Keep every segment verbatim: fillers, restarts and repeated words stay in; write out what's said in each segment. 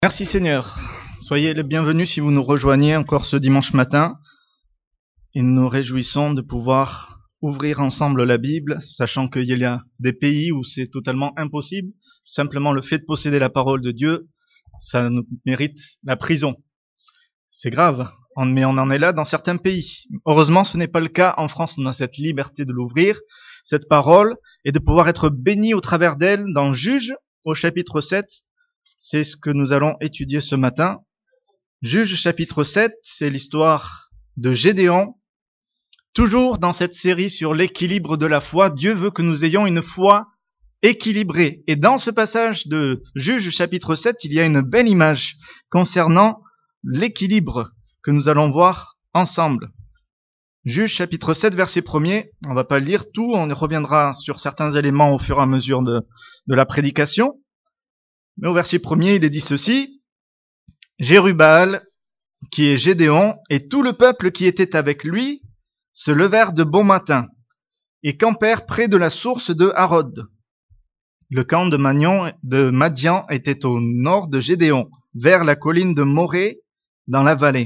Merci Seigneur. Soyez les bienvenus si vous nous rejoignez encore ce dimanche matin. Et nous nous réjouissons de pouvoir ouvrir ensemble la Bible, sachant qu'il y a des pays où c'est totalement impossible. Simplement le fait de posséder la parole de Dieu, ça nous mérite la prison. C'est grave, mais on en est là dans certains pays. Heureusement, ce n'est pas le cas en France. On a cette liberté de l'ouvrir, cette parole, et de pouvoir être béni au travers d'elle dans Juge au chapitre sept. C'est ce que nous allons étudier ce matin. Juge chapitre sept, c'est l'histoire de Gédéon. Toujours dans cette série sur l'équilibre de la foi, Dieu veut que nous ayons une foi équilibrée. Et dans ce passage de Juge chapitre sept, il y a une belle image concernant l'équilibre que nous allons voir ensemble. Juge chapitre sept, verset premier. On ne va pas lire tout, on reviendra sur certains éléments au fur et à mesure de, de la prédication. Mais au verset premier, il est dit ceci. Jérubbaal, qui est Gédéon, et tout le peuple qui était avec lui, se levèrent de bon matin, et campèrent près de la source de Harod. Le camp de, Magnon, de Madian était au nord de Gédéon, vers la colline de Morée, dans la vallée.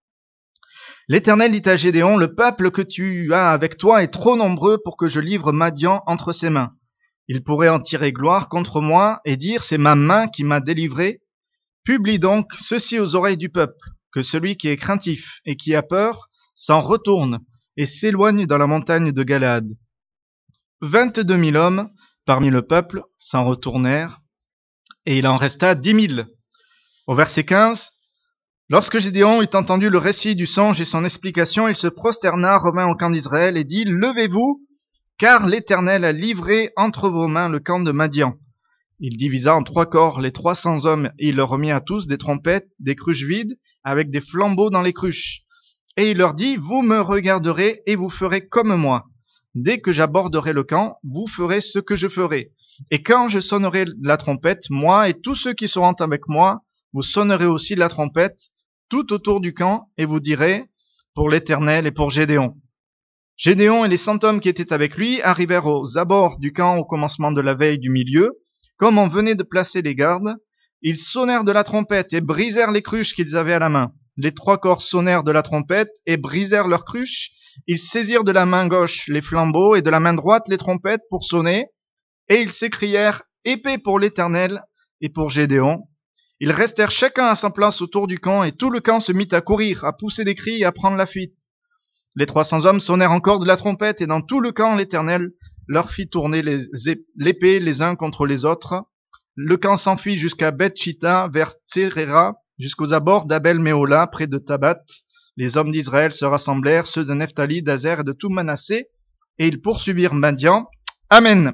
L'Éternel dit à Gédéon, le peuple que tu as avec toi est trop nombreux pour que je livre Madian entre ses mains. Il pourrait en tirer gloire contre moi et dire, c'est ma main qui m'a délivré. Publie donc ceci aux oreilles du peuple, que celui qui est craintif et qui a peur s'en retourne et s'éloigne dans la montagne de Galaad. Vingt-deux mille hommes parmi le peuple s'en retournèrent, et il en resta dix mille. Au verset quinze, lorsque Gédéon eut entendu le récit du songe et son explication, il se prosterna, revint au camp d'Israël et dit, levez-vous, car l'Éternel a livré entre vos mains le camp de Madian. Il divisa en trois corps les trois cents hommes, et il leur remit à tous des trompettes, des cruches vides, avec des flambeaux dans les cruches. Et il leur dit, vous me regarderez et vous ferez comme moi. Dès que j'aborderai le camp, vous ferez ce que je ferai. Et quand je sonnerai la trompette, moi et tous ceux qui seront avec moi, vous sonnerez aussi la trompette, tout autour du camp, et vous direz, pour l'Éternel et pour Gédéon. Gédéon et les cent hommes qui étaient avec lui arrivèrent aux abords du camp au commencement de la veille du milieu. Comme on venait de placer les gardes, ils sonnèrent de la trompette et brisèrent les cruches qu'ils avaient à la main. Les trois corps sonnèrent de la trompette et brisèrent leurs cruches. Ils saisirent de la main gauche les flambeaux et de la main droite les trompettes pour sonner. Et ils s'écrièrent, épée pour l'Éternel et pour Gédéon. Ils restèrent chacun à sa place autour du camp et tout le camp se mit à courir, à pousser des cris et à prendre la fuite. Les trois cents hommes sonnèrent encore de la trompette, et dans tout le camp, l'Éternel leur fit tourner les, l'épée les uns contre les autres. Le camp s'enfuit jusqu'à Beth-Shitta, vers Tserera, jusqu'aux abords d'Abel-Méhola, près de Tabat. Les hommes d'Israël se rassemblèrent, ceux de Nephtali, d'Azer et de tout Manassé, et ils poursuivirent Madian. Amen.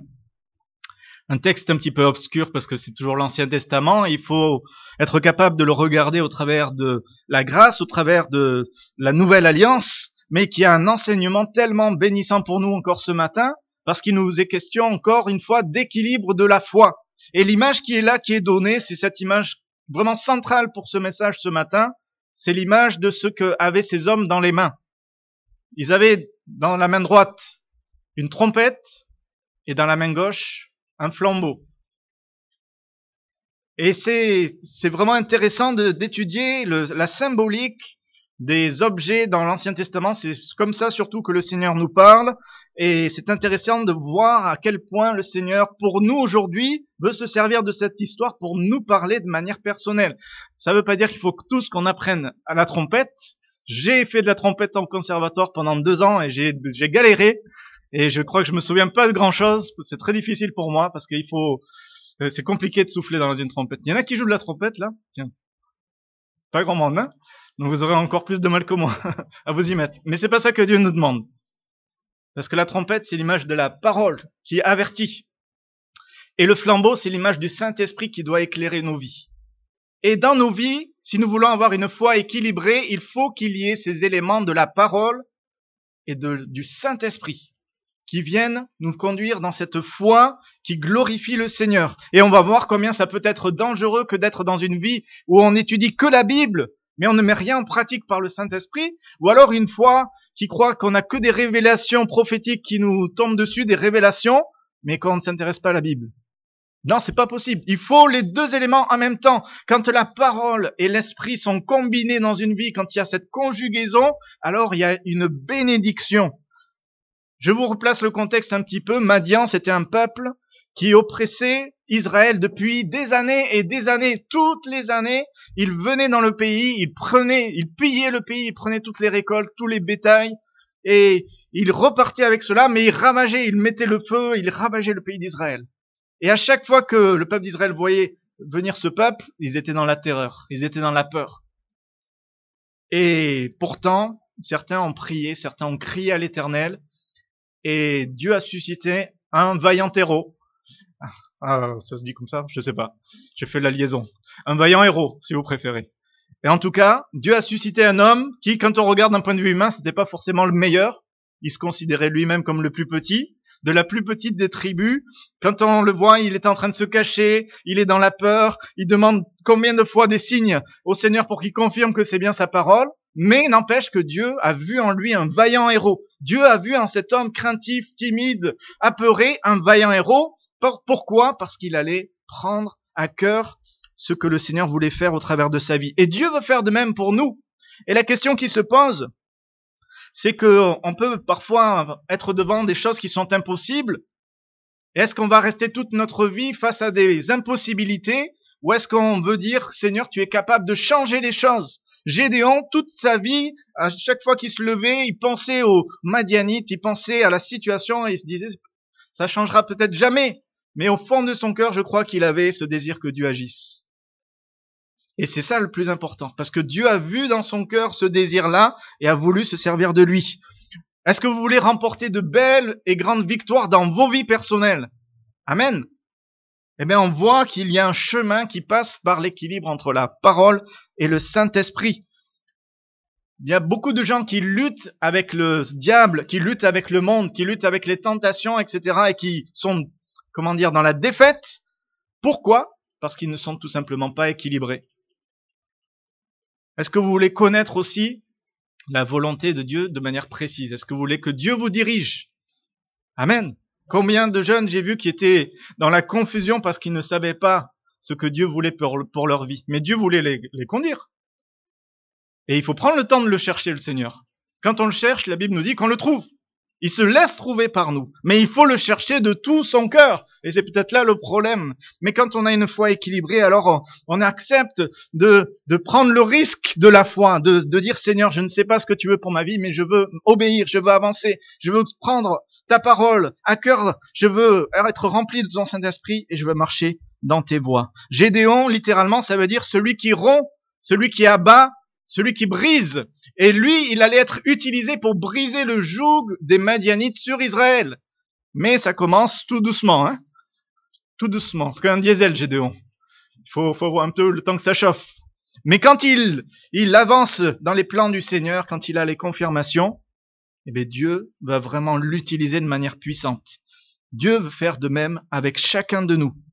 Un texte un petit peu obscur parce que c'est toujours l'Ancien Testament. Il faut être capable de le regarder au travers de la grâce, au travers de la Nouvelle Alliance, mais qui a un enseignement tellement bénissant pour nous encore ce matin, parce qu'il nous est question encore une fois d'équilibre de la foi. Et l'image qui est là, qui est donnée, c'est cette image vraiment centrale pour ce message ce matin, c'est l'image de ce qu'avaient ces hommes dans les mains. Ils avaient dans la main droite une trompette et dans la main gauche un flambeau. Et c'est, c'est vraiment intéressant de, d'étudier le, la symbolique des objets dans l'Ancien Testament. C'est comme ça surtout que le Seigneur nous parle, et c'est intéressant de voir à quel point le Seigneur, pour nous aujourd'hui, veut se servir de cette histoire pour nous parler de manière personnelle. Ça veut pas dire qu'il faut que tous qu'on apprenne à la trompette. J'ai fait de la trompette en conservatoire pendant deux ans et j'ai, j'ai galéré, et je crois que je me souviens pas de grand chose. C'est très difficile pour moi parce qu'il faut, c'est compliqué de souffler dans une trompette. Il y en a qui jouent de la trompette là? Tiens. Pas grand monde, hein? Donc vous aurez encore plus de mal que moi à vous y mettre. Mais c'est pas ça que Dieu nous demande. Parce que la trompette, c'est l'image de la parole qui avertit. Et le flambeau, c'est l'image du Saint-Esprit qui doit éclairer nos vies. Et dans nos vies, si nous voulons avoir une foi équilibrée, il faut qu'il y ait ces éléments de la parole et de, du Saint-Esprit qui viennent nous conduire dans cette foi qui glorifie le Seigneur. Et on va voir combien ça peut être dangereux que d'être dans une vie où on étudie que la Bible, mais on ne met rien en pratique par le Saint-Esprit, ou alors une foi qui croit qu'on n'a que des révélations prophétiques qui nous tombent dessus, des révélations, mais qu'on ne s'intéresse pas à la Bible. Non, c'est pas possible. Il faut les deux éléments en même temps. Quand la parole et l'esprit sont combinés dans une vie, quand il y a cette conjugaison, alors il y a une bénédiction. Je vous replace le contexte un petit peu. Madian, c'était un peuple qui oppressait Israël depuis des années et des années. Toutes les années, ils venaient dans le pays, ils prenaient, ils pillaient le pays, ils prenaient toutes les récoltes, tous les bétails, et ils repartaient avec cela, mais ils ravageaient, ils mettaient le feu, ils ravageaient le pays d'Israël. Et à chaque fois que le peuple d'Israël voyait venir ce peuple, ils étaient dans la terreur, ils étaient dans la peur. Et pourtant, certains ont prié, certains ont crié à l'Éternel, et Dieu a suscité un vaillant héros. Ah, ça se dit comme ça? Je sais pas. J'ai fait la liaison. Un vaillant héros, si vous préférez. Et en tout cas, Dieu a suscité un homme qui, quand on regarde d'un point de vue humain, c'était pas forcément le meilleur. Il se considérait lui-même comme le plus petit, de la plus petite des tribus. Quand on le voit, il est en train de se cacher, il est dans la peur, il demande combien de fois des signes au Seigneur pour qu'il confirme que c'est bien sa parole. Mais n'empêche que Dieu a vu en lui un vaillant héros. Dieu a vu en cet homme craintif, timide, apeuré, un vaillant héros. Pourquoi? Parce qu'il allait prendre à cœur ce que le Seigneur voulait faire au travers de sa vie. Et Dieu veut faire de même pour nous. Et la question qui se pose, c'est que on peut parfois être devant des choses qui sont impossibles. Et est-ce qu'on va rester toute notre vie face à des impossibilités? Ou est-ce qu'on veut dire, Seigneur, tu es capable de changer les choses? Gédéon, toute sa vie, à chaque fois qu'il se levait, il pensait aux Madianites, il pensait à la situation et il se disait, ça changera peut-être jamais. Mais au fond de son cœur, je crois qu'il avait ce désir que Dieu agisse. Et c'est ça le plus important, parce que Dieu a vu dans son cœur ce désir-là et a voulu se servir de lui. Est-ce que vous voulez remporter de belles et grandes victoires dans vos vies personnelles? Amen. Eh bien, on voit qu'il y a un chemin qui passe par l'équilibre entre la parole et le Saint-Esprit. Il y a beaucoup de gens qui luttent avec le diable, qui luttent avec le monde, qui luttent avec les tentations, et cetera, et qui sont, comment dire, dans la défaite. Pourquoi? Parce qu'ils ne sont tout simplement pas équilibrés. Est-ce que vous voulez connaître aussi la volonté de Dieu de manière précise? Est-ce que vous voulez que Dieu vous dirige? Amen. Combien de jeunes j'ai vu qui étaient dans la confusion parce qu'ils ne savaient pas ce que Dieu voulait pour, pour leur vie. Mais Dieu voulait les, les conduire. Et il faut prendre le temps de le chercher, le Seigneur. Quand on le cherche, la Bible nous dit qu'on le trouve. Il se laisse trouver par nous. Mais il faut le chercher de tout son cœur. Et c'est peut-être là le problème. Mais quand on a une foi équilibrée, alors on, on accepte de, de prendre le risque de la foi, de, de dire, Seigneur, je ne sais pas ce que tu veux pour ma vie, mais je veux obéir, je veux avancer, je veux prendre ta parole à cœur, je veux être rempli de ton Saint-Esprit et je veux marcher dans tes voies. Gédéon, littéralement, ça veut dire celui qui rompt, celui qui abat, celui qui brise. Et lui, il allait être utilisé pour briser le joug des Madianites sur Israël. Mais ça commence tout doucement, hein. Tout doucement. C'est comme un diesel, Gédéon. Il faut, faut voir un peu le temps que ça chauffe. Mais quand il, il avance dans les plans du Seigneur, quand il a les confirmations, eh bien Dieu va vraiment l'utiliser de manière puissante. Dieu veut faire de même avec chacun de nous.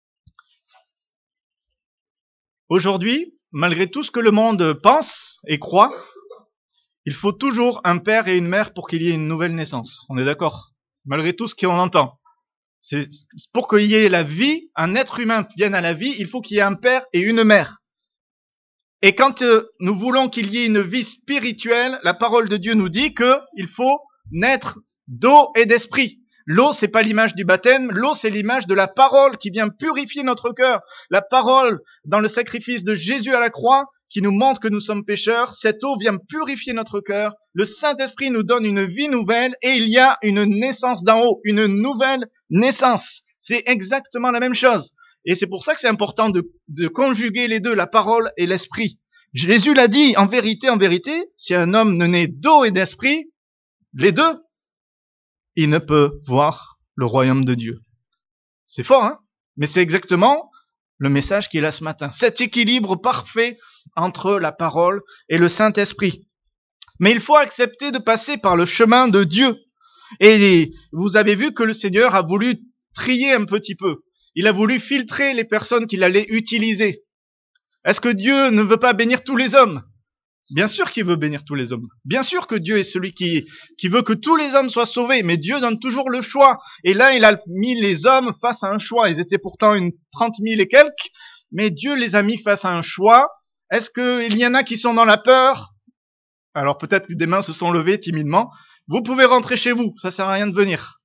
Aujourd'hui, malgré tout ce que le monde pense et croit, il faut toujours un père et une mère pour qu'il y ait une nouvelle naissance. On est d'accord? Malgré tout ce qu'on entend. C'est pour qu'il y ait la vie, un être humain vienne à la vie, il faut qu'il y ait un père et une mère. Et quand euh, nous voulons qu'il y ait une vie spirituelle, la parole de Dieu nous dit qu'il faut naître d'eau et d'esprit. L'eau, c'est pas l'image du baptême. L'eau, c'est l'image de la parole qui vient purifier notre cœur. La parole, dans le sacrifice de Jésus à la croix, qui nous montre que nous sommes pécheurs. Cette eau vient purifier notre cœur. Le Saint-Esprit nous donne une vie nouvelle et il y a une naissance d'en haut, une nouvelle naissance. C'est exactement la même chose. Et c'est pour ça que c'est important de, de conjuguer les deux, la parole et l'esprit. Jésus l'a dit, en vérité, en vérité, si un homme ne naît d'eau et d'esprit, les deux, il ne peut voir le royaume de Dieu. C'est fort, hein? Mais c'est exactement le message qui est là ce matin. Cet équilibre parfait entre la parole et le Saint-Esprit. Mais il faut accepter de passer par le chemin de Dieu. Et vous avez vu que le Seigneur a voulu trier un petit peu. Il a voulu filtrer les personnes qu'il allait utiliser. Est-ce que Dieu ne veut pas bénir tous les hommes? Bien sûr qu'il veut bénir tous les hommes. Bien sûr que Dieu est celui qui, qui veut que tous les hommes soient sauvés, mais Dieu donne toujours le choix. Et là, il a mis les hommes face à un choix. Ils étaient pourtant une trente mille et quelques, mais Dieu les a mis face à un choix. Est-ce qu'il y en a qui sont dans la peur? Alors peut-être que des mains se sont levées timidement. Vous pouvez rentrer chez vous, ça sert à rien de venir.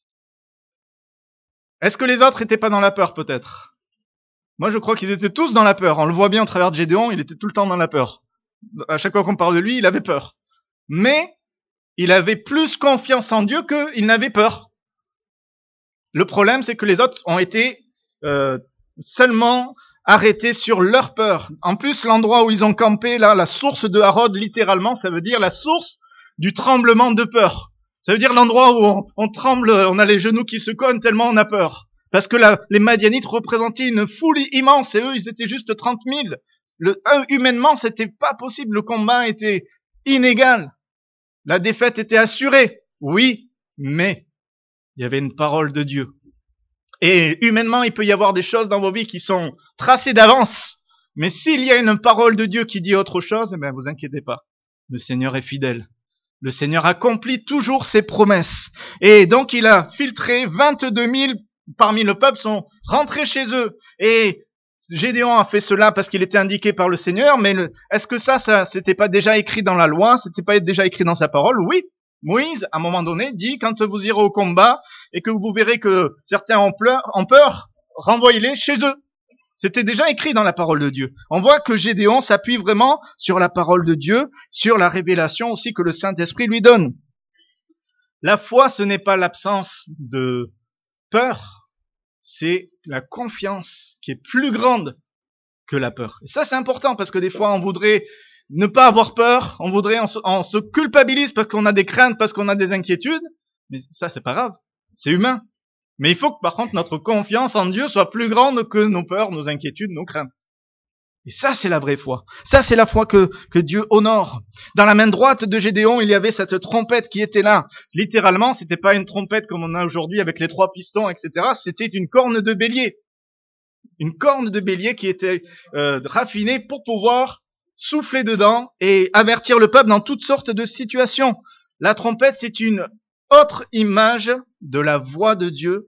Est-ce que les autres étaient pas dans la peur peut-être? Moi je crois qu'ils étaient tous dans la peur. On le voit bien au travers de Gédéon, il était tout le temps dans la peur. À chaque fois qu'on parle de lui, il avait peur. Mais il avait plus confiance en Dieu qu'il n'avait peur. Le problème, c'est que les autres ont été euh, seulement arrêtés sur leur peur. En plus, l'endroit où ils ont campé, là, la source de Harod, littéralement, ça veut dire la source du tremblement de peur. Ça veut dire l'endroit où on, on tremble, on a les genoux qui se cognent tellement on a peur. Parce que la, les Madianites représentaient une foule immense et eux, ils étaient juste trente mille. Le, humainement, c'était pas possible. Le combat était inégal. La défaite était assurée. Oui, mais il y avait une parole de Dieu. Et humainement, il peut y avoir des choses dans vos vies qui sont tracées d'avance. Mais s'il y a une parole de Dieu qui dit autre chose, eh bien, vous inquiétez pas. Le Seigneur est fidèle. Le Seigneur accomplit toujours ses promesses. Et donc, il a filtré vingt-deux mille parmi le peuple sont rentrés chez eux. Et Gédéon a fait cela parce qu'il était indiqué par le Seigneur. Mais le, est-ce que ça, ça, c'était pas déjà écrit dans la loi? C'était pas déjà écrit dans sa parole? Oui. Moïse, à un moment donné, dit, quand vous irez au combat et que vous verrez que certains ont peur, ont peur, renvoyez-les chez eux. C'était déjà écrit dans la parole de Dieu. On voit que Gédéon s'appuie vraiment sur la parole de Dieu, sur la révélation aussi que le Saint-Esprit lui donne. La foi, ce n'est pas l'absence de peur, c'est la confiance qui est plus grande que la peur. Et ça, c'est important parce que des fois, on voudrait ne pas avoir peur, on voudrait, on se, on se culpabilise parce qu'on a des craintes, parce qu'on a des inquiétudes. Mais ça, c'est pas grave. C'est humain. Mais il faut que, par contre, notre confiance en Dieu soit plus grande que nos peurs, nos inquiétudes, nos craintes. Et ça, c'est la vraie foi. Ça, c'est la foi que, que Dieu honore. Dans la main droite de Gédéon, il y avait cette trompette qui était là. Littéralement, c'était pas une trompette comme on a aujourd'hui avec les trois pistons, et cetera. C'était une corne de bélier. Une corne de bélier qui était euh, raffinée pour pouvoir souffler dedans et avertir le peuple dans toutes sortes de situations. La trompette, c'est une autre image de la voix de Dieu,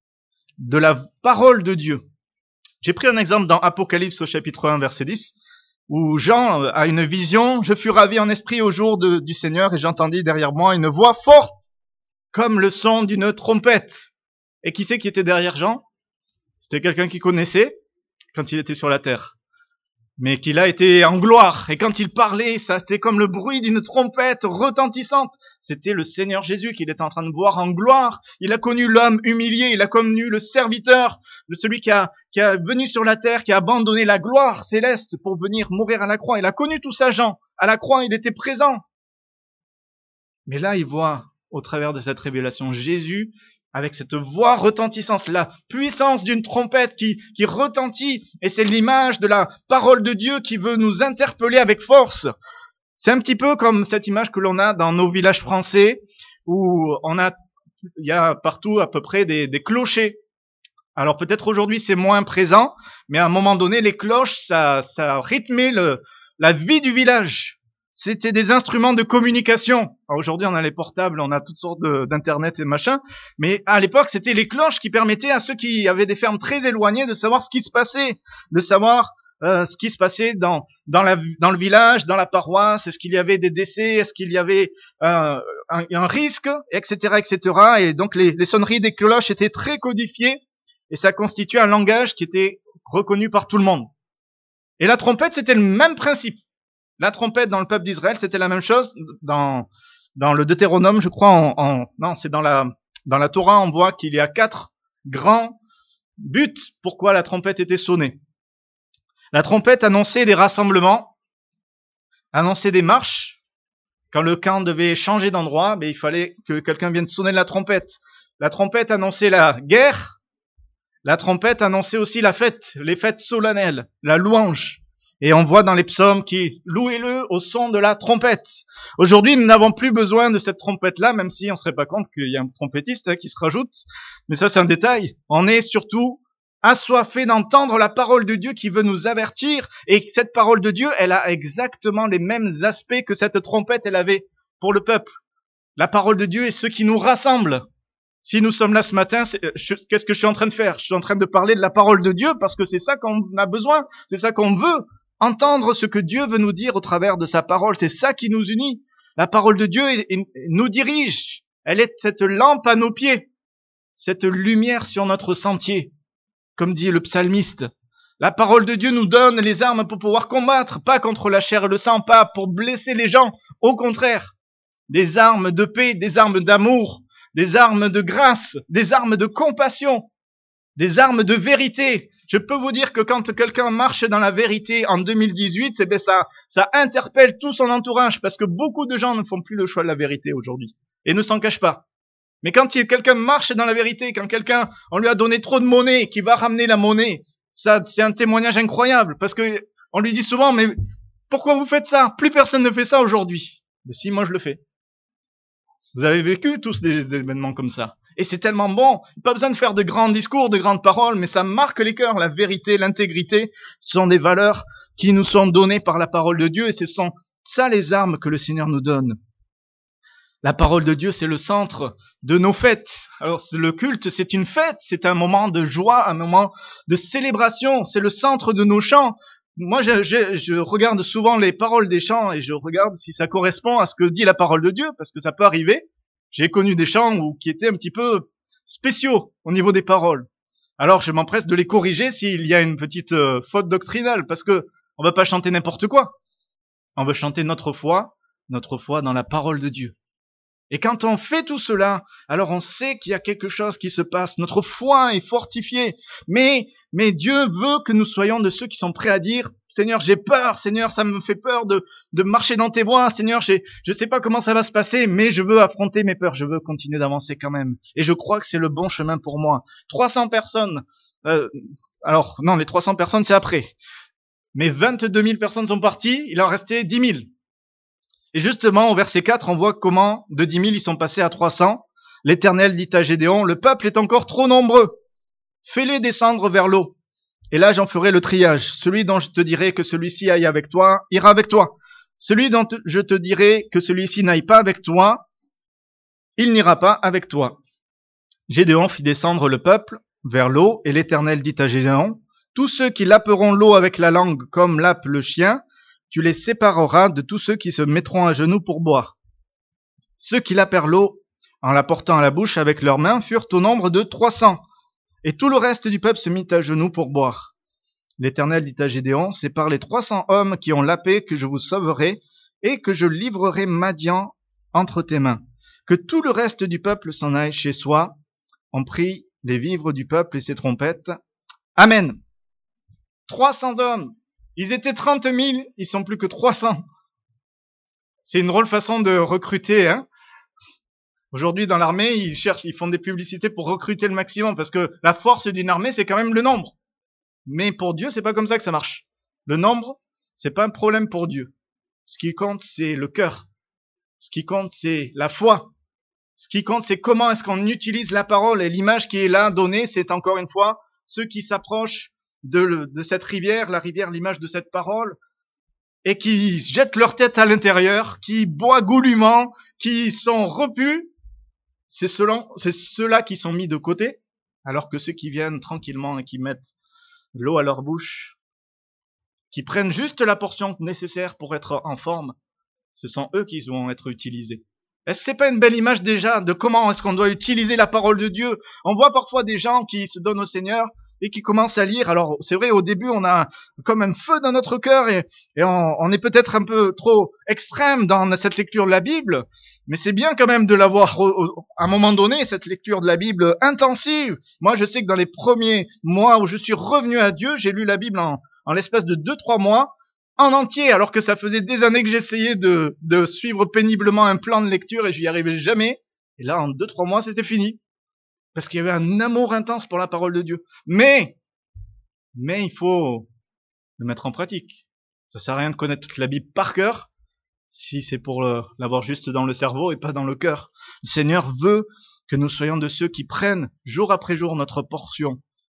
de la parole de Dieu. J'ai pris un exemple dans Apocalypse au chapitre un, verset dix, où Jean a une vision. Je fus ravi en esprit au jour de, du Seigneur et j'entendis derrière moi une voix forte, comme le son d'une trompette. Et qui c'est qui était derrière Jean? C'était quelqu'un qu'il connaissait quand il était sur la terre, mais qu'il a été en gloire. Et quand il parlait, ça c'était comme le bruit d'une trompette retentissante. C'était le Seigneur Jésus qu'il était en train de voir en gloire. Il a connu l'homme humilié, il a connu le serviteur, celui qui a, qui a venu sur la terre, qui a abandonné la gloire céleste pour venir mourir à la croix. Il a connu tout ça, Jean. À la croix, il était présent. Mais là, il voit, au travers de cette révélation, Jésus avec cette voix retentissante, la puissance d'une trompette qui, qui retentit, et c'est l'image de la parole de Dieu qui veut nous interpeller avec force. C'est un petit peu comme cette image que l'on a dans nos villages français, où on a, il y a partout à peu près des, des clochers. Alors peut-être aujourd'hui c'est moins présent, mais à un moment donné, les cloches, ça, ça rythmait le, la vie du village. C'était des instruments de communication. Alors aujourd'hui, on a les portables, on a toutes sortes de, d'internet et machin. Mais à l'époque, c'était les cloches qui permettaient à ceux qui avaient des fermes très éloignées de savoir ce qui se passait, de savoir euh, ce qui se passait dans dans la dans le village, dans la paroisse. Est-ce qu'il y avait des décès? Est-ce qu'il y avait euh, un, un risque, et cetera, et cetera. Et donc les, les sonneries des cloches étaient très codifiées et ça constituait un langage qui était reconnu par tout le monde. Et la trompette, c'était le même principe. La trompette dans le peuple d'Israël, c'était la même chose. Dans, dans le Deutéronome, je crois, en, en, non, c'est dans la, dans la Torah, on voit qu'il y a quatre grands buts pourquoi la trompette était sonnée. La trompette annonçait des rassemblements, annonçait des marches. Quand le camp devait changer d'endroit, ben, il fallait que quelqu'un vienne sonner la trompette. La trompette annonçait la guerre. La trompette annonçait aussi la fête, les fêtes solennelles, la louange. Et on voit dans les psaumes qui louez-le au son de la trompette. Aujourd'hui, nous n'avons plus besoin de cette trompette-là, même si on ne se serait pas compte qu'il y a un trompettiste hein, qui se rajoute. Mais ça, c'est un détail. On est surtout assoiffés d'entendre la parole de Dieu qui veut nous avertir. Et cette parole de Dieu, elle a exactement les mêmes aspects que cette trompette, elle avait pour le peuple. La parole de Dieu est ce qui nous rassemble. Si nous sommes là ce matin, qu'est-ce que je suis en train de faire? Je suis en train de parler de la parole de Dieu parce que c'est ça qu'on a besoin, c'est ça qu'on veut. Entendre ce que Dieu veut nous dire au travers de sa parole, c'est ça qui nous unit. La parole de Dieu est, est, nous dirige. Elle est cette lampe à nos pieds, cette lumière sur notre sentier, comme dit le psalmiste. La parole de Dieu nous donne les armes pour pouvoir combattre, pas contre la chair et le sang, pas pour blesser les gens, au contraire. Des armes de paix, des armes d'amour, des armes de grâce, des armes de compassion, des armes de vérité. Je peux vous dire que quand quelqu'un marche dans la vérité en deux mille dix-huit, eh bien ça, ça interpelle tout son entourage parce que beaucoup de gens ne font plus le choix de la vérité aujourd'hui et ne s'en cachent pas. Mais quand quelqu'un marche dans la vérité, quand quelqu'un, on lui a donné trop de monnaie, qui va ramener la monnaie, ça, c'est un témoignage incroyable parce que on lui dit souvent, mais pourquoi vous faites ça? Plus personne ne fait ça aujourd'hui. Mais si, moi je le fais. Vous avez vécu tous des, des événements comme ça. Et c'est tellement bon. Pas besoin de faire de grands discours, de grandes paroles, mais ça marque les cœurs. La vérité, l'intégrité sont des valeurs qui nous sont données par la parole de Dieu et ce sont ça les armes que le Seigneur nous donne. La parole de Dieu, c'est le centre de nos fêtes. Alors, le culte, c'est une fête, c'est un moment de joie, un moment de célébration, c'est le centre de nos chants. Moi, je, je, je regarde souvent les paroles des chants et je regarde si ça correspond à ce que dit la parole de Dieu, parce que ça peut arriver. J'ai connu des chants où, qui étaient un petit peu spéciaux au niveau des paroles. Alors, je m'empresse de les corriger s'il y a une petite euh, faute doctrinale, parce que on va pas chanter n'importe quoi. On veut chanter notre foi, notre foi dans la parole de Dieu. Et quand on fait tout cela, alors on sait qu'il y a quelque chose qui se passe. Notre foi est fortifiée. Mais, mais Dieu veut que nous soyons de ceux qui sont prêts à dire, Seigneur, j'ai peur. Seigneur, ça me fait peur de, de marcher dans tes voies. Seigneur, j'ai, je sais pas comment ça va se passer, mais je veux affronter mes peurs. Je veux continuer d'avancer quand même. Et je crois que c'est le bon chemin pour moi. trois cents personnes. Euh, alors, non, les trois cents personnes, c'est après. Mais vingt-deux mille personnes sont parties. Il en restait dix mille. Et justement, au verset quatre, on voit comment de dix mille, ils sont passés à trois cents. L'Éternel dit à Gédéon, le peuple est encore trop nombreux. Fais-les descendre vers l'eau. Et là, j'en ferai le triage. Celui dont je te dirai que celui-ci aille avec toi, ira avec toi. Celui dont je te dirai que celui-ci n'aille pas avec toi, il n'ira pas avec toi. Gédéon fit descendre le peuple vers l'eau, et l'Éternel dit à Gédéon, tous ceux qui laperont l'eau avec la langue comme lappe le chien, tu les sépareras de tous ceux qui se mettront à genoux pour boire. Ceux qui lapèrent l'eau, en la portant à la bouche avec leurs mains, furent au nombre de trois cents. Et tout le reste du peuple se mit à genoux pour boire. L'Éternel dit à Gédéon, c'est par les trois cents hommes qui ont lapé que je vous sauverai, et que je livrerai Madian entre tes mains. Que tout le reste du peuple s'en aille chez soi. On prit les vivres du peuple et ses trompettes. Amen. trois cents hommes. Ils étaient trente mille, ils sont plus que trois cents. C'est une drôle façon de recruter, hein. Aujourd'hui, dans l'armée, ils cherchent, ils font des publicités pour recruter le maximum, parce que la force d'une armée, c'est quand même le nombre. Mais pour Dieu, c'est pas comme ça que ça marche. Le nombre, c'est pas un problème pour Dieu. Ce qui compte, c'est le cœur. Ce qui compte, c'est la foi. Ce qui compte, c'est comment est-ce qu'on utilise la parole. Et l'image qui est là donnée, c'est encore une fois ceux qui s'approchent de, de cette rivière, la rivière, l'image de cette parole, et qui jettent leur tête à l'intérieur, qui boivent goulûment, qui sont repus. C'est ceux-là, c'est ceux-là qui sont mis de côté, alors que ceux qui viennent tranquillement et qui mettent l'eau à leur bouche, qui prennent juste la portion nécessaire pour être en forme, ce sont eux qui vont être utilisés. Est-ce que c'est pas une belle image déjà de comment est-ce qu'on doit utiliser la parole de Dieu? On voit parfois des gens qui se donnent au Seigneur et qui commencent à lire. Alors c'est vrai, au début on a comme un feu dans notre cœur et, et on, on est peut-être un peu trop extrême dans cette lecture de la Bible, mais c'est bien quand même de l'avoir à un moment donné, cette lecture de la Bible intensive. Moi je sais que dans les premiers mois où je suis revenu à Dieu, j'ai lu la Bible en, en l'espace de deux trois mois, en entier, alors que ça faisait des années que j'essayais de, de suivre péniblement un plan de lecture et j'y arrivais jamais. Et là, en deux, trois mois, c'était fini. Parce qu'il y avait un amour intense pour la parole de Dieu. Mais, mais il faut le mettre en pratique. Ça sert à rien de connaître toute la Bible par cœur, si c'est pour l'avoir juste dans le cerveau et pas dans le cœur. Le Seigneur veut que nous soyons de ceux qui prennent jour après jour notre portion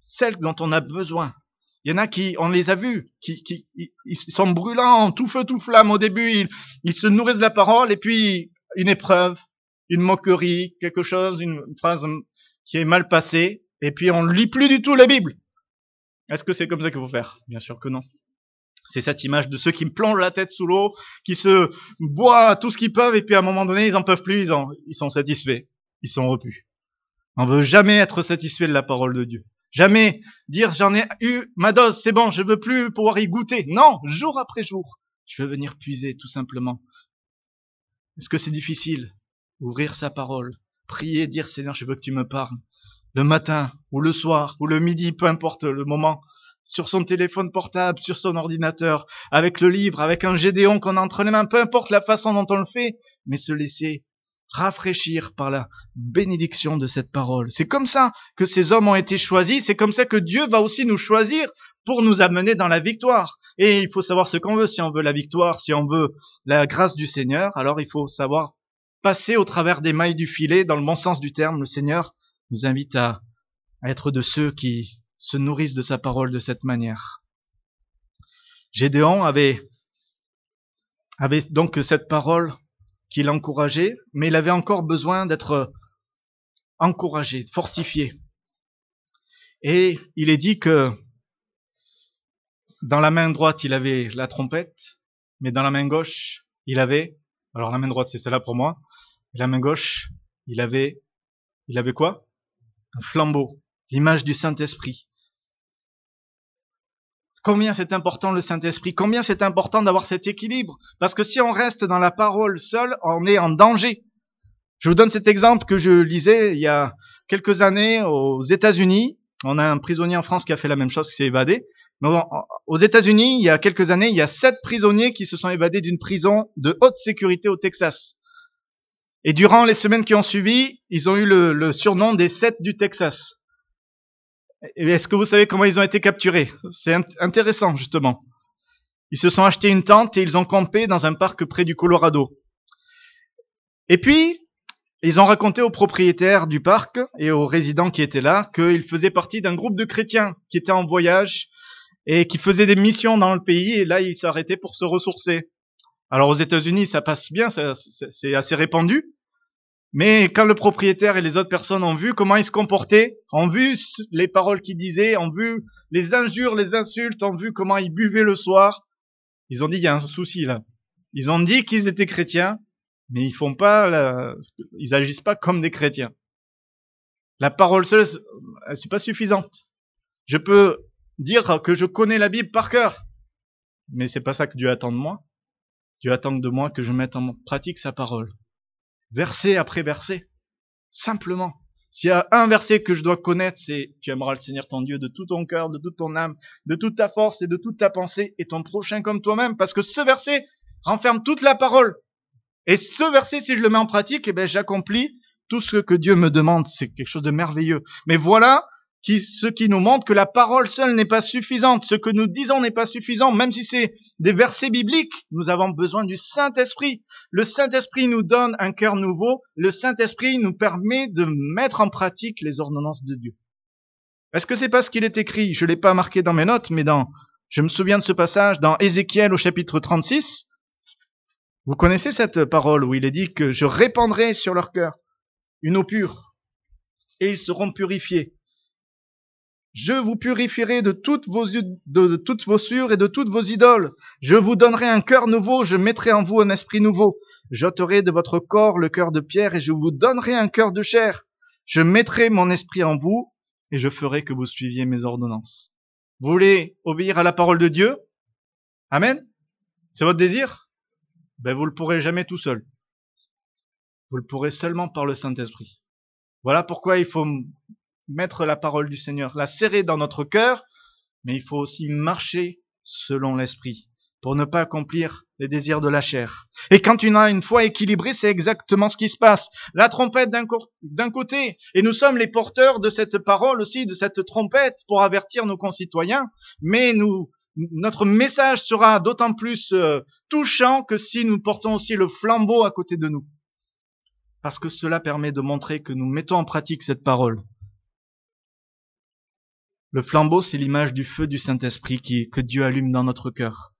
celles dont on a besoin. Il y en a qui, on les a vus, qui, qui ils sont brûlants, tout feu, tout flamme. Au début, ils, ils se nourrissent de la parole, et puis une épreuve, une moquerie, quelque chose, une phrase qui est mal passée, et puis on ne lit plus du tout la Bible. Est-ce que c'est comme ça qu'il faut faire? Bien sûr que non. C'est cette image de ceux qui plongent la tête sous l'eau, qui se boivent tout ce qu'ils peuvent, et puis à un moment donné, ils en peuvent plus, ils, en, ils sont satisfaits, ils sont repus. On veut jamais être satisfait de la parole de Dieu. Jamais dire j'en ai eu ma dose, c'est bon, je veux plus pouvoir y goûter. Non, jour après jour, je veux venir puiser tout simplement. Est-ce que c'est difficile? Ouvrir sa parole, prier, dire Seigneur, je veux que tu me parles. Le matin, ou le soir, ou le midi, peu importe le moment, sur son téléphone portable, sur son ordinateur, avec le livre, avec un Gédéon qu'on a entre les mains, peu importe la façon dont on le fait, mais se laisser rafraîchir par la bénédiction de cette parole. C'est comme ça que ces hommes ont été choisis, c'est comme ça que Dieu va aussi nous choisir pour nous amener dans la victoire. Et il faut savoir ce qu'on veut. Si on veut la victoire, si on veut la grâce du Seigneur, alors il faut savoir passer au travers des mailles du filet, dans le bon sens du terme. Le Seigneur nous invite à, à être de ceux qui se nourrissent de sa parole de cette manière. Gédéon avait, avait donc cette parole qui l'encourageait, mais il avait encore besoin d'être encouragé, fortifié. Et il est dit que dans la main droite, il avait la trompette, mais dans la main gauche, il avait, alors la main droite, c'est celle-là pour moi, et la main gauche, il avait, il avait quoi? Un flambeau, l'image du Saint-Esprit. Combien c'est important le Saint-Esprit, combien c'est important d'avoir cet équilibre, parce que si on reste dans la parole seule, on est en danger. Je vous donne cet exemple que je lisais il y a quelques années aux États-Unis. On a un prisonnier en France qui a fait la même chose, qui s'est évadé. Mais aux États-Unis, il y a quelques années, il y a sept prisonniers qui se sont évadés d'une prison de haute sécurité au Texas. Et durant les semaines qui ont suivi, ils ont eu le, le surnom des sept du Texas. Et est-ce que vous savez comment ils ont été capturés? C'est intéressant, justement. Ils se sont achetés une tente et ils ont campé dans un parc près du Colorado. Et puis, ils ont raconté aux propriétaires du parc et aux résidents qui étaient là qu'ils faisaient partie d'un groupe de chrétiens qui étaient en voyage et qui faisaient des missions dans le pays, et là, ils s'arrêtaient pour se ressourcer. Alors, aux États-Unis, ça passe bien, ça, c'est assez répandu. Mais quand le propriétaire et les autres personnes ont vu comment ils se comportaient, ont vu les paroles qu'ils disaient, ont vu les injures, les insultes, ont vu comment ils buvaient le soir, ils ont dit, il y a un souci là. Ils ont dit qu'ils étaient chrétiens, mais ils font pas, la... ils agissent pas comme des chrétiens. La parole seule, c'est pas suffisante. Je peux dire que je connais la Bible par cœur, mais c'est pas ça que Dieu attend de moi. Dieu attend de moi que je mette en pratique sa parole. Verset après verset. Simplement. S'il y a un verset que je dois connaître, c'est tu aimeras le Seigneur ton Dieu de tout ton cœur, de toute ton âme, de toute ta force et de toute ta pensée, et ton prochain comme toi-même, parce que ce verset renferme toute la parole. Et ce verset, si je le mets en pratique, eh ben, j'accomplis tout ce que Dieu me demande. C'est quelque chose de merveilleux. Mais voilà qui, ce qui nous montre que la parole seule n'est pas suffisante. Ce que nous disons n'est pas suffisant. Même si c'est des versets bibliques, nous avons besoin du Saint-Esprit. Le Saint-Esprit nous donne un cœur nouveau. Le Saint-Esprit nous permet de mettre en pratique les ordonnances de Dieu. Est-ce que c'est parce qu'il est écrit? Je l'ai pas marqué dans mes notes, mais dans, je me souviens de ce passage dans Ézéchiel au chapitre trente-six. Vous connaissez cette parole où il est dit que je répandrai sur leur cœur une eau pure et ils seront purifiés. Je vous purifierai de toutes vos, de, de toutes vos souillures et de toutes vos idoles. Je vous donnerai un cœur nouveau, je mettrai en vous un esprit nouveau. J'ôterai de votre corps le cœur de pierre et je vous donnerai un cœur de chair. Je mettrai mon esprit en vous et je ferai que vous suiviez mes ordonnances. Vous voulez obéir à la parole de Dieu? Amen? C'est votre désir? Ben vous le pourrez jamais tout seul. Vous le pourrez seulement par le Saint-Esprit. Voilà pourquoi il faut mettre la parole du Seigneur, la serrer dans notre cœur, mais il faut aussi marcher selon l'Esprit pour ne pas accomplir les désirs de la chair. Et quand tu as une foi équilibrée, c'est exactement ce qui se passe. La trompette d'un, co- d'un côté, et nous sommes les porteurs de cette parole aussi, de cette trompette pour avertir nos concitoyens, mais nous, notre message sera d'autant plus euh, touchant que si nous portons aussi le flambeau à côté de nous. Parce que cela permet de montrer que nous mettons en pratique cette parole. Le flambeau, c'est l'image du feu du Saint-Esprit qui, que Dieu allume dans notre cœur.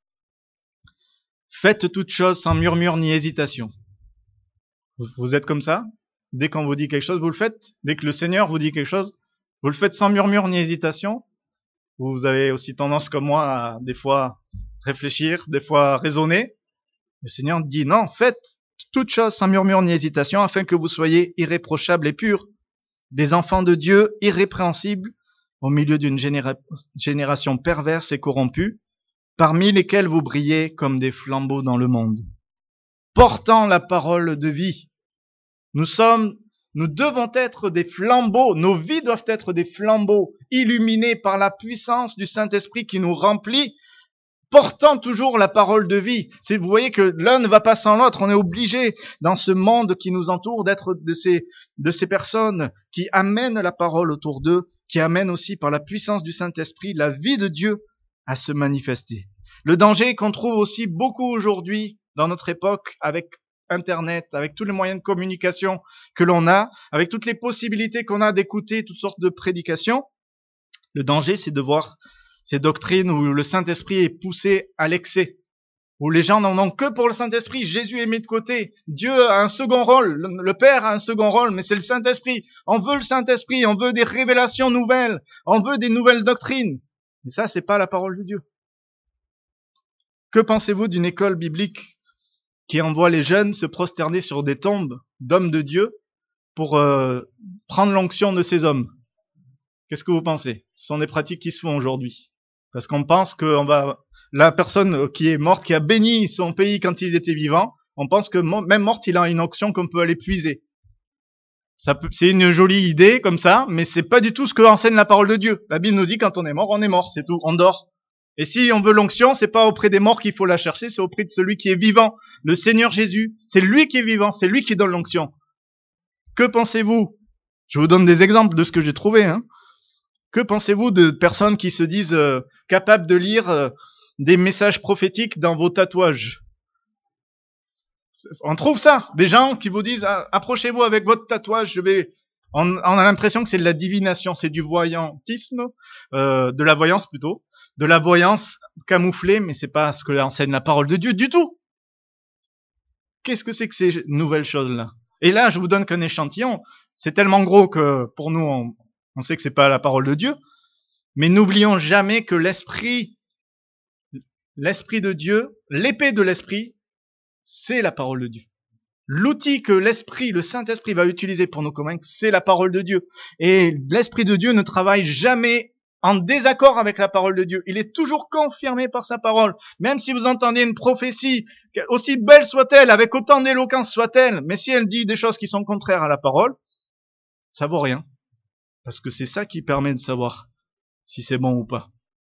Faites toutes choses sans murmure ni hésitation. Vous, vous êtes comme ça? Dès qu'on vous dit quelque chose, vous le faites? Dès que le Seigneur vous dit quelque chose, vous le faites sans murmure ni hésitation? Vous avez aussi tendance comme moi à des fois réfléchir, des fois raisonner. Le Seigneur dit non, faites toutes choses sans murmure ni hésitation afin que vous soyez irréprochables et purs, des enfants de Dieu irrépréhensibles au milieu d'une généra- génération perverse et corrompue, parmi lesquels vous brillez comme des flambeaux dans le monde, portant la parole de vie. Nous sommes, nous devons être des flambeaux, nos vies doivent être des flambeaux illuminés par la puissance du Saint-Esprit qui nous remplit, portant toujours la parole de vie. C'est, vous voyez que l'un ne va pas sans l'autre, on est obligé dans ce monde qui nous entoure d'être de ces, de ces personnes qui amènent la parole autour d'eux, qui amènent aussi par la puissance du Saint-Esprit la vie de Dieu à se manifester. Le danger qu'on trouve aussi beaucoup aujourd'hui dans notre époque avec Internet, avec tous les moyens de communication que l'on a, avec toutes les possibilités qu'on a d'écouter toutes sortes de prédications, le danger c'est de voir ces doctrines où le Saint-Esprit est poussé à l'excès, où les gens n'en ont que pour le Saint-Esprit. Jésus est mis de côté. Dieu a un second rôle. Le, le Père a un second rôle, mais c'est le Saint-Esprit. On veut le Saint-Esprit. On veut des révélations nouvelles. On veut des nouvelles doctrines. Mais ça, c'est pas la parole de Dieu. Que pensez-vous d'une école biblique qui envoie les jeunes se prosterner sur des tombes d'hommes de Dieu pour euh, prendre l'onction de ces hommes? Qu'est-ce que vous pensez? Ce sont des pratiques qui se font aujourd'hui. Parce qu'on pense que on va, la personne qui est morte, qui a béni son pays quand ils étaient vivants, on pense que même morte, il a une onction qu'on peut aller puiser. Ça peut, c'est une jolie idée comme ça, mais c'est pas du tout ce que enseigne la parole de Dieu. La Bible nous dit quand on est mort, on est mort, c'est tout, on dort. Et si on veut l'onction, c'est pas auprès des morts qu'il faut la chercher, c'est auprès de celui qui est vivant. Le Seigneur Jésus, c'est lui qui est vivant, c'est lui qui donne l'onction. Que pensez-vous? Je vous donne des exemples de ce que j'ai trouvé, hein. Que pensez-vous de personnes qui se disent euh, capables de lire euh, des messages prophétiques dans vos tatouages? On trouve ça, des gens qui vous disent ah, approchez-vous avec votre tatouage, je vais. On, on a l'impression que c'est de la divination, c'est du voyantisme, euh, de la voyance plutôt, de la voyance camouflée, mais c'est pas ce que enseigne la parole de Dieu du tout. Qu'est-ce que c'est que ces nouvelles choses-là? Et là, je vous donne qu'un échantillon. C'est tellement gros que pour nous, on, on sait que c'est pas la parole de Dieu. Mais n'oublions jamais que l'esprit, l'esprit de Dieu, l'épée de l'esprit, c'est la parole de Dieu. L'outil que l'esprit, le Saint-Esprit va utiliser pour nous convaincre, c'est la parole de Dieu. Et l'esprit de Dieu ne travaille jamais en désaccord avec la parole de Dieu. Il est toujours confirmé par sa parole. Même si vous entendez une prophétie, aussi belle soit-elle, avec autant d'éloquence soit-elle, mais si elle dit des choses qui sont contraires à la parole, ça vaut rien. Parce que c'est ça qui permet de savoir si c'est bon ou pas.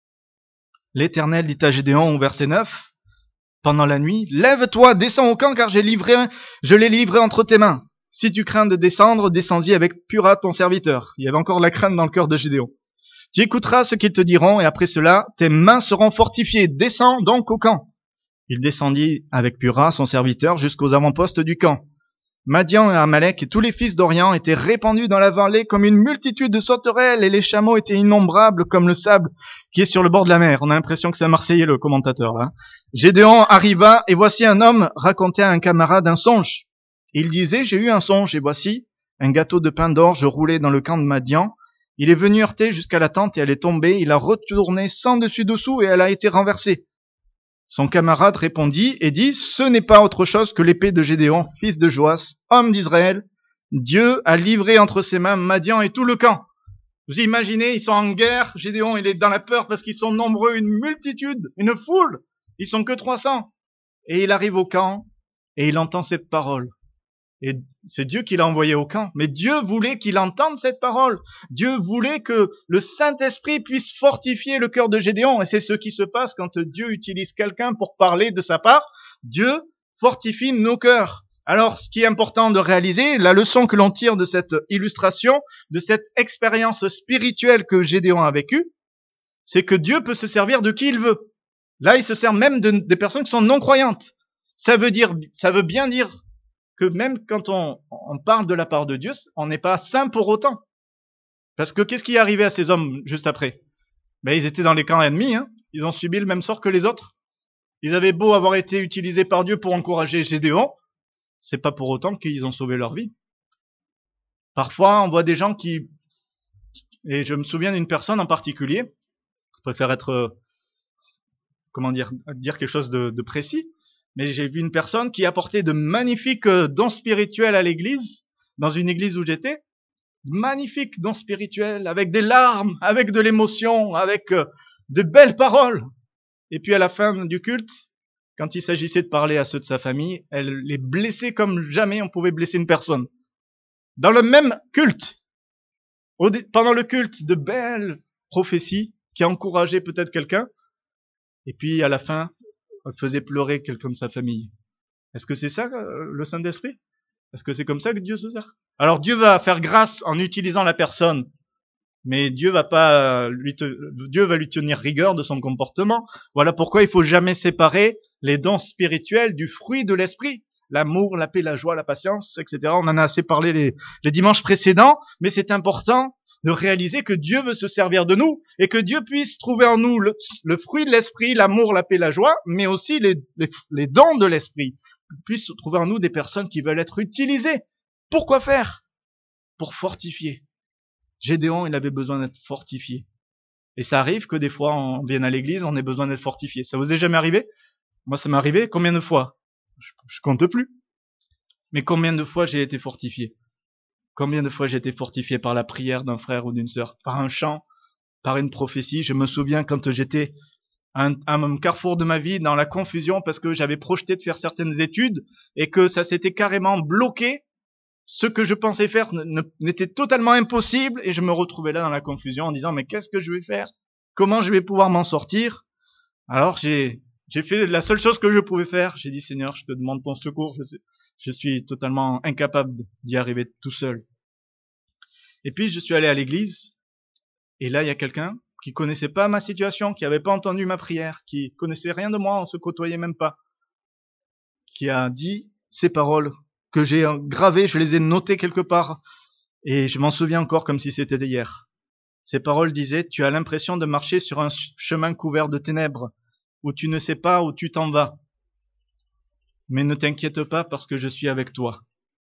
L'Éternel dit à Gédéon au verset neuf, pendant la nuit, lève-toi, descends au camp, car j'ai livré, je l'ai livré entre tes mains. Si tu crains de descendre, descends-y avec Pura ton serviteur. Il y avait encore la crainte dans le cœur de Gédéon. Tu écouteras ce qu'ils te diront, et après cela, tes mains seront fortifiées. Descends donc au camp. Il descendit avec Pura son serviteur jusqu'aux avant-postes du camp. Madian et Amalek et tous les fils d'Orient étaient répandus dans la vallée comme une multitude de sauterelles, et les chameaux étaient innombrables comme le sable qui est sur le bord de la mer. On a l'impression que c'est un Marseillais, le commentateur, là. Gédéon arriva, et voici un homme racontait à un camarade un songe. Il disait, j'ai eu un songe, et voici, un gâteau de pain d'orge roulé dans le camp de Madian. Il est venu heurter jusqu'à la tente, et elle est tombée. Il a retourné sans dessus-dessous, et elle a été renversée. Son camarade répondit et dit, ce n'est pas autre chose que l'épée de Gédéon, fils de Joas, homme d'Israël. Dieu a livré entre ses mains Madian et tout le camp. Vous imaginez, ils sont en guerre, Gédéon il est dans la peur parce qu'ils sont nombreux, une multitude, une foule, ils sont que trois cents. Et il arrive au camp et il entend cette parole. Et c'est Dieu qui l'a envoyé au camp. Mais Dieu voulait qu'il entende cette parole. Dieu voulait que le Saint-Esprit puisse fortifier le cœur de Gédéon. Et c'est ce qui se passe quand Dieu utilise quelqu'un pour parler de sa part. Dieu fortifie nos cœurs. Alors, ce qui est important de réaliser, la leçon que l'on tire de cette illustration, de cette expérience spirituelle que Gédéon a vécue, c'est que Dieu peut se servir de qui il veut. Là, il se sert même de, des personnes qui sont non-croyantes. Ça veut dire, ça veut bien dire que même quand on, on parle de la part de Dieu, on n'est pas saint pour autant. Parce que qu'est-ce qui est arrivé à ces hommes juste après? Ben, ils étaient dans les camps ennemis, hein. Ils ont subi le même sort que les autres. Ils avaient beau avoir été utilisés par Dieu pour encourager Gédéon, c'est pas pour autant qu'ils ont sauvé leur vie. Parfois, on voit des gens qui, et je me souviens d'une personne en particulier, je préfère être, euh, comment dire, dire quelque chose de, de précis, mais j'ai vu une personne qui apportait de magnifiques dons spirituels à l'église, dans une église où j'étais, magnifiques dons spirituels, avec des larmes, avec de l'émotion, avec euh, de belles paroles. Et puis à la fin du culte, quand il s'agissait de parler à ceux de sa famille, elle les blessait comme jamais on pouvait blesser une personne. Dans le même culte, au dé- pendant le culte, de belles prophéties qui encourageaient peut-être quelqu'un, et puis à la fin, elle faisait pleurer quelqu'un de sa famille. Est-ce que c'est ça euh, le Saint-Esprit? Est-ce que c'est comme ça que Dieu se sert? Alors Dieu va faire grâce en utilisant la personne, mais Dieu va pas lui te... Dieu va lui tenir rigueur de son comportement. Voilà pourquoi il faut jamais séparer les dons spirituels du fruit de l'esprit. L'amour, la paix, la joie, la patience, et cetera. On en a assez parlé les, les dimanches précédents, mais c'est important de réaliser que Dieu veut se servir de nous et que Dieu puisse trouver en nous le, le fruit de l'esprit, l'amour, la paix, la joie, mais aussi les, les, les dons de l'esprit. Puisse trouver en nous des personnes qui veulent être utilisées. Pourquoi faire? Pour fortifier. Gédéon, il avait besoin d'être fortifié. Et ça arrive que des fois, on vienne à l'église, on ait besoin d'être fortifié. Ça vous est jamais arrivé? Moi, ça m'est arrivé combien de fois? je, je compte plus. Mais combien de fois j'ai été fortifié? Combien de fois j'ai été fortifié par la prière d'un frère ou d'une sœur, par un chant, par une prophétie? Je me souviens quand j'étais à un, à un carrefour de ma vie, dans la confusion, parce que j'avais projeté de faire certaines études et que ça s'était carrément bloqué. Ce que je pensais faire n'était totalement impossible et je me retrouvais là dans la confusion en disant mais qu'est-ce que je vais faire? Comment je vais pouvoir m'en sortir? Alors j'ai j'ai fait la seule chose que je pouvais faire. J'ai dit Seigneur, je te demande ton secours. Je, sais, je suis totalement incapable d'y arriver tout seul. Et puis je suis allé à l'église et là il y a quelqu'un qui connaissait pas ma situation, qui avait pas entendu ma prière, qui connaissait rien de moi, on se côtoyait même pas, qui a dit ces paroles que j'ai gravées, je les ai notées quelque part, et je m'en souviens encore comme si c'était d'hier. Ces paroles disaient, tu as l'impression de marcher sur un chemin couvert de ténèbres, où tu ne sais pas où tu t'en vas. Mais ne t'inquiète pas parce que je suis avec toi.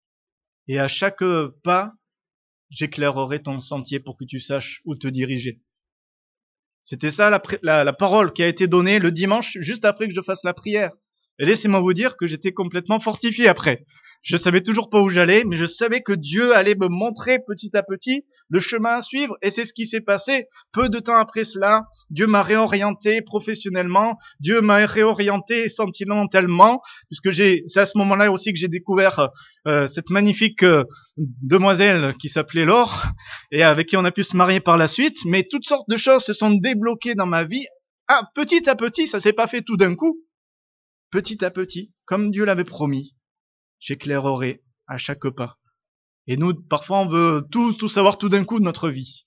Et à chaque pas, j'éclairerai ton sentier pour que tu saches où te diriger. C'était ça la, la, la parole qui a été donnée le dimanche, juste après que je fasse la prière. Et laissez-moi vous dire que j'étais complètement fortifié après. Je savais toujours pas où j'allais, mais je savais que Dieu allait me montrer petit à petit le chemin à suivre, et c'est ce qui s'est passé. Peu de temps après cela, Dieu m'a réorienté professionnellement, Dieu m'a réorienté sentimentalement, puisque j'ai, c'est à ce moment-là aussi que j'ai découvert euh, cette magnifique euh, demoiselle qui s'appelait Laure, et avec qui on a pu se marier par la suite, mais toutes sortes de choses se sont débloquées dans ma vie. Ah, petit à petit, ça s'est pas fait tout d'un coup. Petit à petit, comme Dieu l'avait promis, j'éclairerai à chaque pas. Et nous, parfois, on veut tout, tout savoir tout d'un coup de notre vie.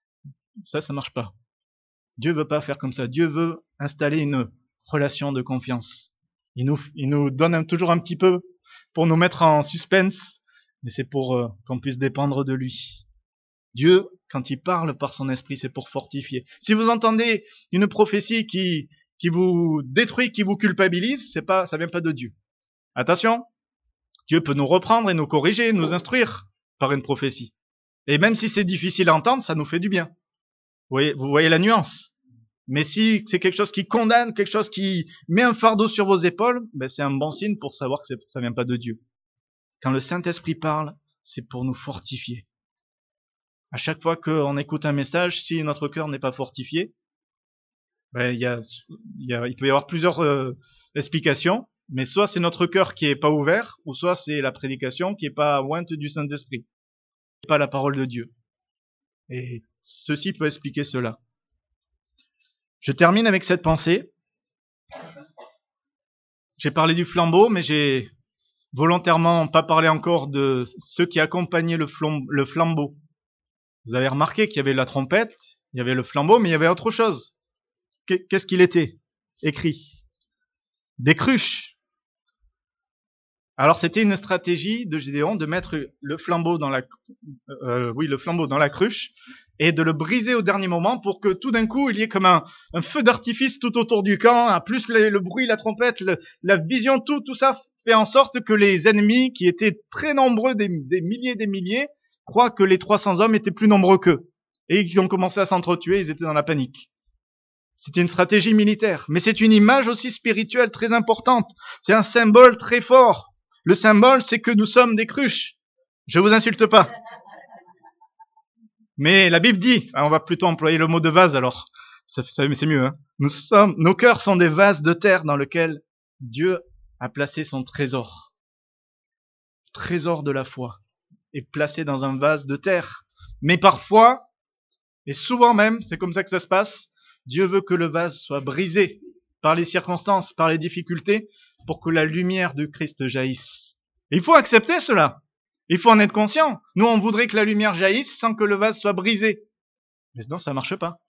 Ça, ça marche pas. Dieu veut pas faire comme ça. Dieu veut installer une relation de confiance. Il nous, il nous donne un, toujours un petit peu pour nous mettre en suspense, mais c'est pour euh, qu'on puisse dépendre de lui. Dieu, quand il parle par son esprit, c'est pour fortifier. Si vous entendez une prophétie qui, qui vous détruit, qui vous culpabilise, c'est pas, ça vient pas de Dieu. Attention, Dieu peut nous reprendre et nous corriger, nous instruire par une prophétie. Et même si c'est difficile à entendre, ça nous fait du bien. Vous voyez, vous voyez la nuance. Mais si c'est quelque chose qui condamne, quelque chose qui met un fardeau sur vos épaules, ben c'est un bon signe pour savoir que ça vient pas de Dieu. Quand le Saint-Esprit parle, c'est pour nous fortifier. À chaque fois qu'on écoute un message, si notre cœur n'est pas fortifié, ben il y a, il y a, il peut y avoir plusieurs euh, explications. Mais soit c'est notre cœur qui est pas ouvert, ou soit c'est la prédication qui est pas ointe du Saint-Esprit, pas la parole de Dieu. Et ceci peut expliquer cela. Je termine avec cette pensée. J'ai parlé du flambeau, mais j'ai volontairement pas parlé encore de ceux qui accompagnaient le flambeau. Vous avez remarqué qu'il y avait la trompette, il y avait le flambeau, mais il y avait autre chose. Qu'est-ce qu'il était écrit? Des cruches. Alors c'était une stratégie de Gédéon de mettre le flambeau dans la, euh, oui, le flambeau dans la cruche et de le briser au dernier moment pour que tout d'un coup il y ait comme un, un feu d'artifice tout autour du camp, hein, plus le, le bruit, la trompette, le, la vision, tout, tout ça fait en sorte que les ennemis, qui étaient très nombreux, des, des milliers et des milliers, croient que les trois cents hommes étaient plus nombreux qu'eux. Et ils ont commencé à s'entretuer, ils étaient dans la panique. C'était une stratégie militaire, mais c'est une image aussi spirituelle très importante. C'est un symbole très fort. Le symbole, c'est que nous sommes des cruches. Je vous insulte pas. Mais la Bible dit, on va plutôt employer le mot de vase alors, ça, ça, c'est mieux. Hein. Nous sommes, nos cœurs sont des vases de terre dans lesquels Dieu a placé son trésor. Trésor de la foi est placé dans un vase de terre. Mais parfois, et souvent même, c'est comme ça que ça se passe, Dieu veut que le vase soit brisé par les circonstances, par les difficultés, pour que la lumière de Christ jaillisse. Et il faut accepter cela. Il faut en être conscient. Nous, on voudrait que la lumière jaillisse sans que le vase soit brisé. Mais non, ça marche pas.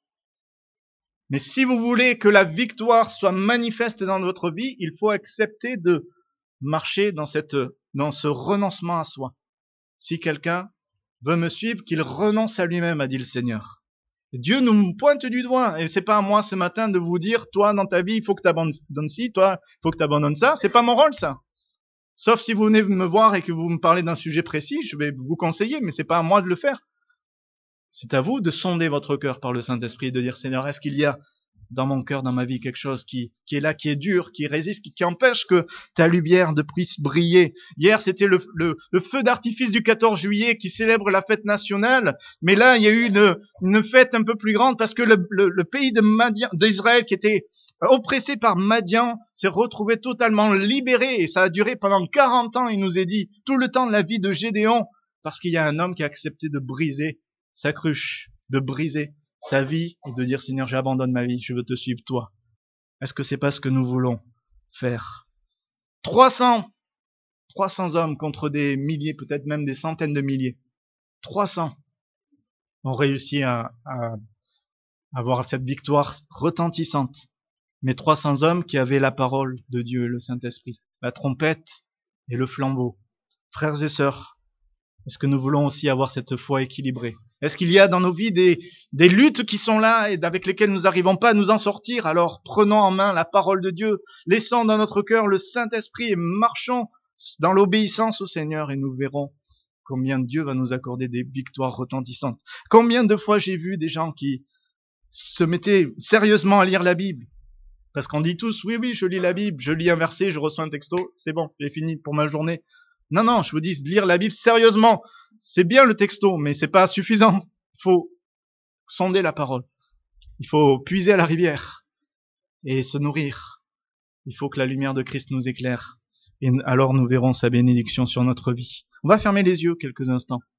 Mais si vous voulez que la victoire soit manifeste dans votre vie, il faut accepter de marcher dans cette, dans ce renoncement à soi. Si quelqu'un veut me suivre, qu'il renonce à lui-même, a dit le Seigneur. Dieu nous pointe du doigt. Et c'est pas à moi ce matin de vous dire, toi, dans ta vie, il faut que tu abandonnes ci, toi, il faut que tu abandonnes ça. C'est pas mon rôle, ça. Sauf si vous venez me voir et que vous me parlez d'un sujet précis, je vais vous conseiller, mais c'est pas à moi de le faire. C'est à vous de sonder votre cœur par le Saint-Esprit et de dire, Seigneur, est-ce qu'il y a dans mon cœur, dans ma vie, quelque chose qui, qui est là, qui est dur, qui résiste, qui, qui empêche que ta lumière de puisse briller. Hier, c'était le, le, le feu d'artifice du quatorze juillet qui célèbre la fête nationale, mais là, il y a eu une, une fête un peu plus grande parce que le, le, le pays de Madian, d'Israël, qui était oppressé par Madian, s'est retrouvé totalement libéré, et ça a duré pendant quarante ans, il nous est dit, tout le temps de la vie de Gédéon, parce qu'il y a un homme qui a accepté de briser sa cruche, de briser sa vie et de dire, Seigneur, j'abandonne ma vie, je veux te suivre toi. Est-ce que c'est pas ce que nous voulons faire? trois cents, trois cents hommes contre des milliers, peut-être même des centaines de milliers. trois cents ont réussi à, à avoir cette victoire retentissante. Mais trois cents hommes qui avaient la parole de Dieu, le Saint-Esprit, la trompette et le flambeau. Frères et sœurs, est-ce que nous voulons aussi avoir cette foi équilibrée? Est-ce qu'il y a dans nos vies des, des luttes qui sont là et avec lesquelles nous n'arrivons pas à nous en sortir? Alors prenons en main la parole de Dieu, laissons dans notre cœur le Saint-Esprit et marchons dans l'obéissance au Seigneur et nous verrons combien Dieu va nous accorder des victoires retentissantes. Combien de fois j'ai vu des gens qui se mettaient sérieusement à lire la Bible? Parce qu'on dit tous, oui, oui, je lis la Bible, je lis un verset, je reçois un texto, c'est bon, j'ai fini pour ma journée. Non, non, je vous dis, lire la Bible sérieusement, c'est bien le texto, mais c'est pas suffisant. Il faut sonder la parole. Il faut puiser à la rivière et se nourrir. Il faut que la lumière de Christ nous éclaire. Et alors nous verrons sa bénédiction sur notre vie. On va fermer les yeux quelques instants.